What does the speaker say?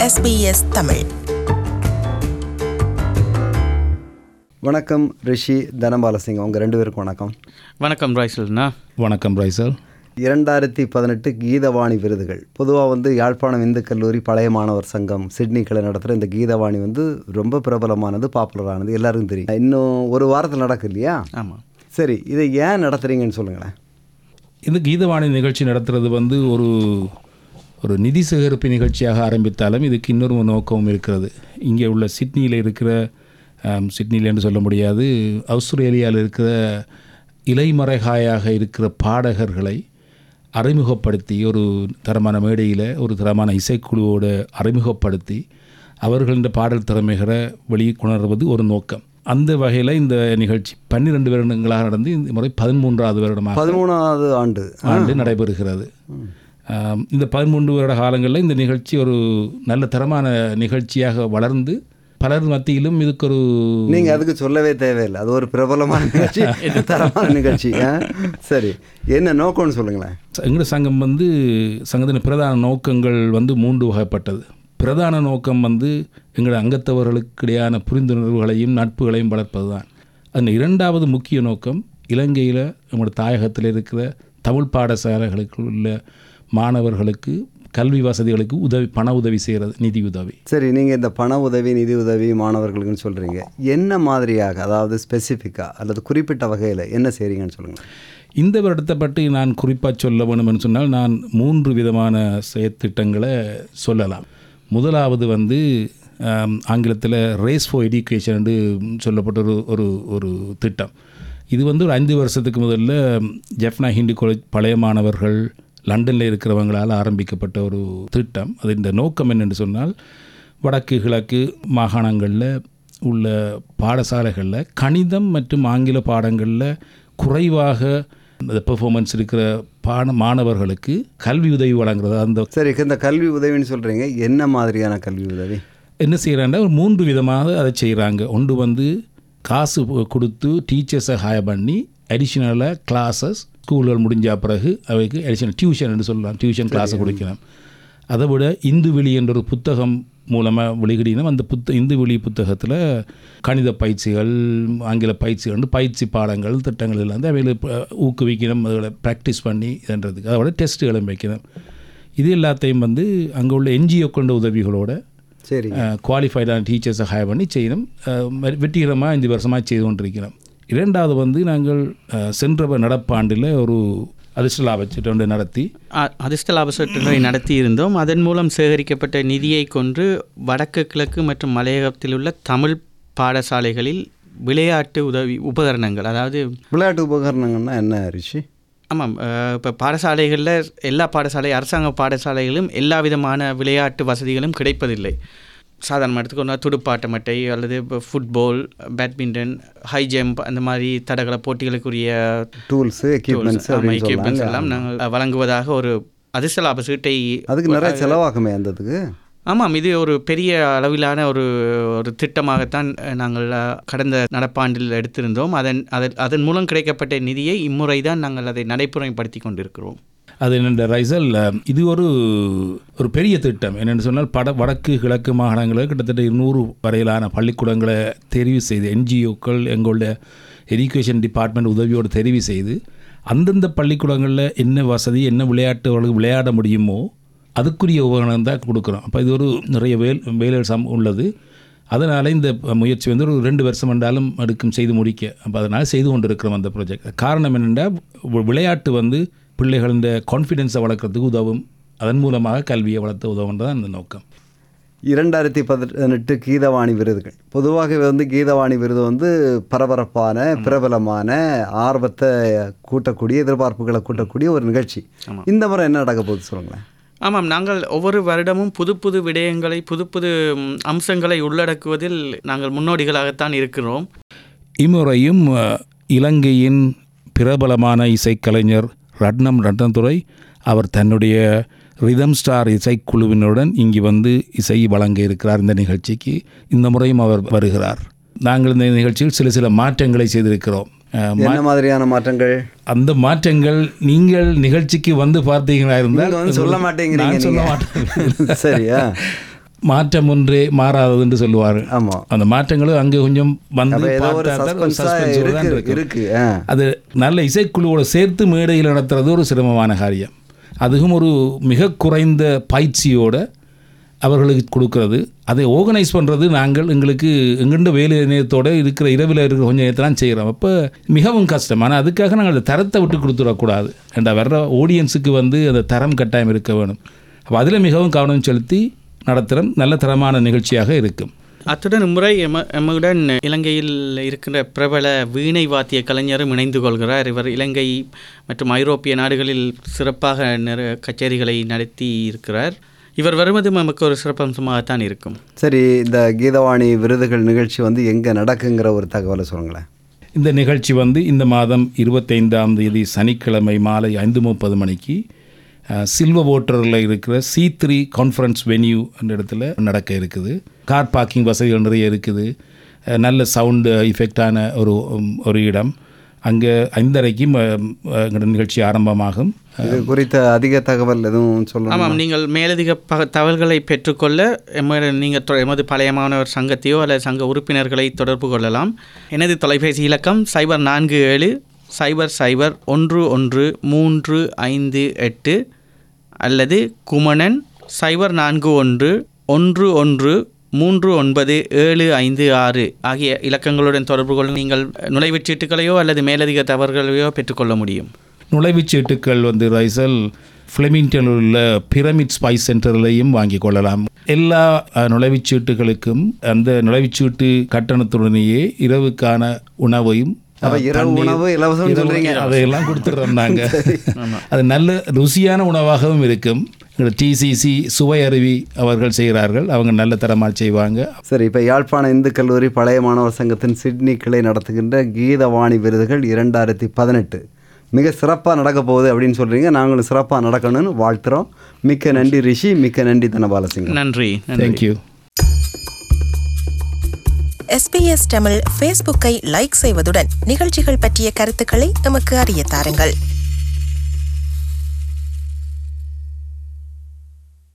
SBS Tamil. வணக்கம் ரிஷி, தனபாலசிங், உங்கள் ரெண்டு பேருக்கும் வணக்கம். வணக்கம் ராய்சல்ண்ணா. வணக்கம் ராய்சல். 2018 கீதவாணி விருதுகள் பொதுவாக யாழ்ப்பாணம் இந்து கல்லூரி பழைய மாணவர் சங்கம் சிட்னி கிளை நடத்துகிற இந்த கீதவாணி ரொம்ப பிரபலமானது, பாப்புலரானது, எல்லாருக்கும் தெரியும். இன்னும் ஒரு வாரத்தில் நடக்கு இல்லையா? ஆமாம். சரி, இதை ஏன் நடத்துகிறீங்கன்னு சொல்லுங்களேன். இந்த கீதவாணி நிகழ்ச்சி நடத்துறது ஒரு நிதி சேகரிப்பு நிகழ்ச்சியாக ஆரம்பித்தாலும் இதுக்கு இன்னொரு நோக்கமும் இருக்கிறது. இங்கே உள்ள சிட்னியில் இருக்கிற சிட்னியில் என்று சொல்ல முடியாது, ஆஸ்திரேலியாவில் இருக்கிற இலைமறைகாயாக இருக்கிற பாடகர்களை அறிமுகப்படுத்தி ஒரு தரமான மேடையில் ஒரு தரமான இசைக்குழுவோடு அறிமுகப்படுத்தி அவர்களின் பாடல் திறமைகளை வெளிக்கொணர்வது ஒரு நோக்கம். அந்த வகையில் இந்த நிகழ்ச்சி 12 வருடங்களாக நடந்து இந்த முறை 13வது வருடமாக 13வது ஆண்டு நடைபெறுகிறது. இந்த 13 வருட காலங்களில் இந்த நிகழ்ச்சி ஒரு நல்ல தரமான நிகழ்ச்சியாக வளர்ந்து பலர் மத்தியிலும் இதுக்கு நீங்கள் அதுக்கு சொல்லவே தேவையில்லை, அது ஒரு பிரபலமான நிகழ்ச்சி, தரமான நிகழ்ச்சி. சரி, என்ன நோக்கம்னு சொல்லுங்களேன். எங்கள் சங்கம் சங்கத்தின் பிரதான நோக்கங்கள் 3 வகைப்பட்டது. பிரதான நோக்கம் எங்கள் அங்கத்தவர்களுக்கிடையான புரிந்துணர்வுகளையும் நட்புகளையும் வளர்ப்பது தான். அந்த 2வது முக்கிய நோக்கம் இலங்கையில் நம்முடைய தாயகத்தில் இருக்கிற தமிழ் பாடசாலைகளுக்கு உள்ள மாணவர்களுக்கு கல்வி வசதிகளுக்கு பண உதவி செய்கிறது, நிதி உதவி. சரி, நீங்கள் இந்த பண உதவி, நிதி உதவி மாணவர்களுக்குன்னு சொல்கிறீங்க. என்ன மாதிரியாக, அதாவது ஸ்பெசிஃபிக்காக அல்லது குறிப்பிட்ட வகையில் என்ன செய்கிறீங்கன்னு சொல்லுங்கள். இந்த வருடத்தை பற்றி நான் குறிப்பாக சொல்ல வேணும்னு சொன்னால் நான் 3 விதமான செயற்திட்டங்களை சொல்லலாம். முதலாவது ஆங்கிலத்தில் ரேஸ் ஃபார் எஜுகேஷன் என்று சொல்லப்பட்ட ஒரு திட்டம். இது ஒரு 5 வருஷத்துக்கு முதல்ல ஜெஃப்னா ஹிந்து காலேஜ் பழைய மாணவர்கள் லண்டனில் இருக்கிறவங்களால் ஆரம்பிக்கப்பட்ட ஒரு திட்டம். அது இந்த நோக்கம் என்னென்று சொன்னால், வடக்கு கிழக்கு மாகாணங்களில் உள்ள பாடசாலைகளில் கணிதம் மற்றும் ஆங்கில பாடங்களில் குறைவாக அந்த பெர்ஃபார்மன்ஸ் இருக்கிற மாணவர்களுக்கு கல்வி உதவி வழங்குறது. சரி, இந்த கல்வி உதவின்னு சொல்கிறீங்க, என்ன மாதிரியான கல்வி உதவி என்ன செய்கிறாங்கன்னா 3 விதமாக அதை செய்கிறாங்க. ஒன்று காசு கொடுத்து டீச்சர்ஸை ஹயர் பண்ணி அடிஷ்னலாக கிளாஸஸ் ஸ்கூல்கள் முடிஞ்ச பிறகு அவைக்கு அடிஷனல் டியூஷன் என்று சொல்லலாம், டியூஷன் கிளாஸை கொடுக்கலாம். அதை விட இந்து வெளி என்ற ஒரு புத்தகம் மூலமாக வெளியிடினோம். அந்த இந்து வெளி புத்தகத்தில் கணித பயிற்சிகள், ஆங்கில பயிற்சிகள், பயிற்சி பாடங்கள், திட்டங்கள் எல்லாம் அவைகளை ஊக்குவிக்கணும், அதில் ப்ராக்டிஸ் பண்ணி இதுன்றதுக்கு. அதோட டெஸ்ட்டுகளும் வைக்கணும். இது எல்லாத்தையும் அங்கே உள்ள என்ஜிஓ கொண்ட உதவிகளோட சரி குவாலிஃபைடான டீச்சர்ஸை ஹயர் பண்ணி செய்யணும். வெற்றிகரமாக 5 வருஷமாக செய்து கொண்டிருக்கிறோம். 2வது நாங்கள் சென்ற நடப்பாண்டில் ஒரு அதிர்ஷ்ட லாபச்சீட்டு நடத்தி அதிர்ஷ்ட லாபச்சீட்டு நடத்தி இருந்தோம். அதன் மூலம் சேகரிக்கப்பட்ட நிதியை கொண்டு வடக்கு கிழக்கு மற்றும் மலையகத்தில் உள்ள தமிழ் பாடசாலைகளில் விளையாட்டு உபகரணங்கள், அதாவது விளையாட்டு உபகரணங்கள்னா என்ன ரிஷி? ஆமாம், இப்போ பாடசாலைகளில் எல்லா அரசாங்க பாடசாலைகளும் எல்லா விதமான விளையாட்டு வசதிகளும் கிடைப்பதில்லை. சாதாரண எடுத்துக்கொண்டா துடுப்பாட்ட மட்டை அல்லது இப்போ ஃபுட்பால், பேட்மிண்டன், ஹை ஜம்ப், அந்த மாதிரி தடகள போட்டிகளுக்குரிய டூல்ஸ், எக்யூப்மெண்ட்ஸ் எல்லாம் நாங்கள் வழங்குவதாக ஒரு அதிர்ஷ்ட லாப சீட்டை. அதுக்கு நிறைய செலவாகுமே அந்ததுக்கு? ஆமாம், இது ஒரு பெரிய அளவிலான ஒரு திட்டமாகத்தான் நாங்கள் கடந்த நடப்பாண்டில் எடுத்திருந்தோம். அதன் மூலம் கிடைக்கப்பட்ட நிதியை இம்முறை தான் நாங்கள் அதை நடைமுறைப்படுத்தி கொண்டிருக்கிறோம். அது என்னென்ன ரைசல், இது ஒரு பெரிய திட்டம். என்னென்னு சொன்னால் வடக்கு கிழக்கு மாகாணங்களில் கிட்டத்தட்ட 200 வரையிலான பள்ளிக்கூடங்களை தெரிவு செய்து என்ஜிஓக்கள் எங்களுடைய எஜுகேஷன் டிபார்ட்மெண்ட் உதவியோடு தெரிவு செய்து அந்தந்த பள்ளிக்கூடங்களில் என்ன வசதி, என்ன விளையாட்டுகளுக்கு விளையாட முடியுமோ அதுக்குரிய உபகரணம் தான் கொடுக்குறோம். அப்போ இது நிறைய வேலைகள் உள்ளது. அதனால் இந்த முயற்சி ஒரு 2 வருஷம் என்றாலும் செய்து முடிக்க. அப்போ அதனால் செய்து கொண்டு இருக்கிறோம் அந்த ப்ராஜெக்ட். காரணம் என்னென்றால் விளையாட்டு பிள்ளைகளின் கான்ஃபிடென்ஸை வளர்க்குறதுக்கு உதவும். அதன் மூலமாக கல்வியை வளர்த்த உதவுன்றது அந்த நோக்கம். 2018 கீதவாணி விருதுகள் பொதுவாக கீதவாணி விருது பரபரப்பான, பிரபலமான, ஆர்வத்தை கூட்டக்கூடிய, எதிர்பார்ப்புகளை கூட்டக்கூடிய ஒரு நிகழ்ச்சி. இந்த முறை என்ன நடக்க போகுது சொல்லுங்களேன். ஆமாம், நாங்கள் ஒவ்வொரு வருடமும் புது விடயங்களை, புது அம்சங்களை உள்ளடக்குவதில் நாங்கள் முன்னோடிகளாகத்தான் இருக்கிறோம். இம்முறையும் இலங்கையின் பிரபலமான இசைக்கலைஞர் ரத்னதுரை அவர் தன்னுடைய ரிதம் ஸ்டார் இசைக்குழுவினுடன் இங்கு இசை வழங்க இருக்கிறார். இந்த நிகழ்ச்சிக்கு இந்த முறையும் அவர் வருகிறார். நாங்கள் இந்த நிகழ்ச்சியில் சில மாற்றங்களை செய்திருக்கிறோம். என்ன மாதிரியான மாற்றங்கள்? அந்த மாற்றங்கள் நீங்கள் நிகழ்ச்சிக்கு பார்த்தீங்களா இருந்தால் சொல்ல மாட்டேங்கிறீங்க. சொல்ல மாட்டேன். சரியா? மாற்றம் ஒன்றே மாறாதது என்று சொல்லுவார்கள். ஆமாம், அந்த மாற்றங்களும் அங்கே கொஞ்சம் வந்து ஏதோ ஒரு பார்த்தா தான் ஒரு suspense-ஆ suspense-ஓட தான் இருக்கு. இருக்கும். ஆ. அது நல்ல இசைக்குழுவோட சேர்த்து மேடையில் நடத்துறது ஒரு சிரமமான காரியம். அதுவும் ஒரு மிக குறைந்த பயிற்சியோட அவர்களுக்கு கொடுக்கறது, அதை ஆர்கனைஸ் பண்ணுறது நாங்கள் எங்கள்கிட்ட வேலை நேரத்தோடு இருக்கிற இரவில் இருக்கிற கொஞ்சம் நேரத்தான் செய்கிறோம். அப்போ மிகவும் கஷ்டம். ஆனால் அதுக்காக நாங்கள் அந்த தரத்தை விட்டு கொடுத்துடக்கூடாது. ஏண்டா வர்ற ஆடியன்ஸுக்கு வந்து அந்த தரம் கட்டாயம் இருக்க வேணும். அப்போ அதில் மிகவும் கவனம் செலுத்தி நடத்துகிறோம். நல்ல தரமான நிகழ்ச்சியாக இருக்கும். அத்துடன் முறை எம்முடன் இலங்கையில் இருக்கின்ற பிரபல வீணை வாத்திய கலைஞரும் இணைந்து கொள்கிறார். இவர் இலங்கை மற்றும் ஐரோப்பிய நாடுகளில் சிறப்பாக கச்சேரிகளை நடத்தி இருக்கிறார். இவர் வருவது நமக்கு ஒரு சிறப்பம்சமாகத்தான் இருக்கும். சரி, இந்த கீதவாணி விருதுகள் நிகழ்ச்சி வந்து எங்கே நடக்குங்கிற ஒரு தகவலை சொல்லுங்களேன். இந்த நிகழ்ச்சி வந்து இந்த மாதம் 25ஆம் தேதி சனிக்கிழமை மாலை 5:30 மணிக்கு சில்வர் வாட்டரில் இருக்கிற C3 கான்ஃபரன்ஸ் வென்யூ என்ற இடத்துல நடக்க இருக்குது. கார் பார்க்கிங் வசதிகள் நிறைய இருக்குது. நல்ல சவுண்டு எஃபெக்டான ஒரு இடம். அங்கே 5:30க்கு நிகழ்ச்சி ஆரம்பமாகும். இது குறித்த அதிக தகவல் எதுவும் சொல்லணும்? ஆமாம், நீங்கள் மேலதிக தகவல்களை பெற்றுக்கொள்ள நீங்கள் எமது பழைய மாணவர் சங்கத்தையோ அல்லது சங்க உறுப்பினர்களை தொடர்பு கொள்ளலாம். எனது தொலைபேசி இலக்கம் 047 00 11 358 அல்லது குமணன் 041 11 397556 ஆகிய இலக்கங்களுடன் தொடர்பு கொள்ள நீங்கள் நுழைவுச் சீட்டுகளையோ அல்லது மேலதிக தகவல்களையோ பெற்றுக்கொள்ள முடியும். நுழைவுச் சீட்டுக்கள் வந்து ரைசல் ஃப்ளெமிங்டனில் உள்ள பிரமிட் ஸ்பைஸ் சென்டர்லையும் வாங்கி கொள்ளலாம். எல்லா நுழைவுச் சீட்டுகளுக்கும் அந்த நுழைவுச்சீட்டு கட்டணத்துடனேயே இரவுக்கான உணவையும் அதையெல்லாம் கொடுத்துட்றோம் நாங்கள். அது நல்ல ருசியான உணவாகவும் இருக்கும். டிசிசி சுவை அருவி அவர்கள் செய்கிறார்கள். அவங்க நல்ல தரமாக செய்வாங்க. சரி, இப்போ யாழ்ப்பாண இந்து கல்லூரி பழைய மாணவர் சங்கத்தின் சிட்னி கிளை நடத்துகின்ற கீதவாணி விருதுகள் 2018 மிக சிறப்பாக நடக்க போகுது அப்படின்னு சொல்கிறீங்க. நாங்களும் சிறப்பாக நடக்கணும்னு வாழ்த்துறோம். மிக்க நன்றி ரிஷி, மிக்க நன்றி தனபாலசிங்கம். நன்றி. தேங்க்யூ. SBS தமிழ் ஃபேஸ்புக்கை லைக் செய்வதுடன் நிகழ்ச்சிகள் பற்றிய கருத்துக்களை நமக்கு அறிய தாருங்கள்.